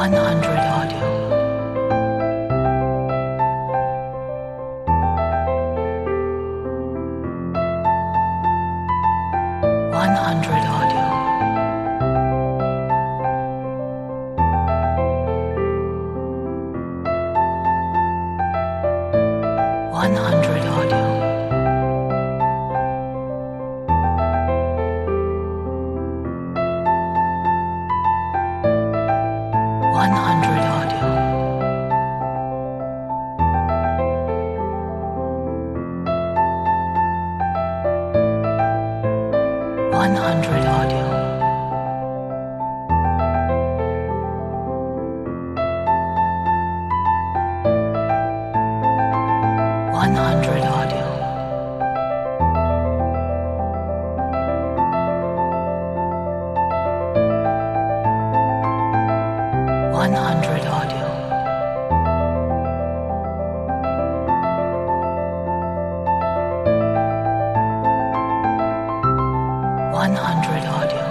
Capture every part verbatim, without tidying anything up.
one hundred audio. one hundred audio. one hundred audio. one hundred audio. one hundred audio. one hundred audio. one hundred audio. one hundred audio.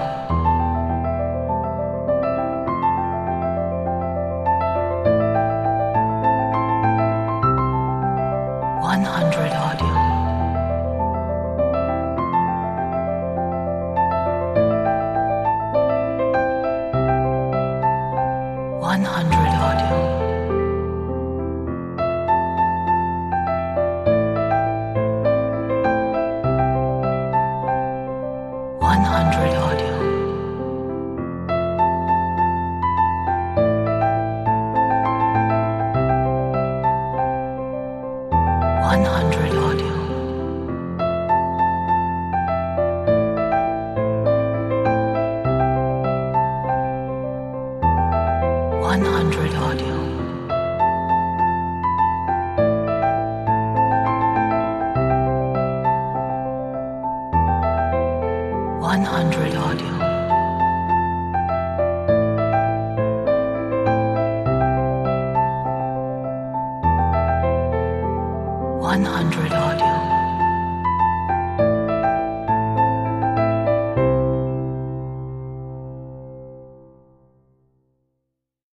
one hundred audio. one hundred audio. one hundred audio. one hundred audio. one hundred audio. one hundred audio. one hundred audio.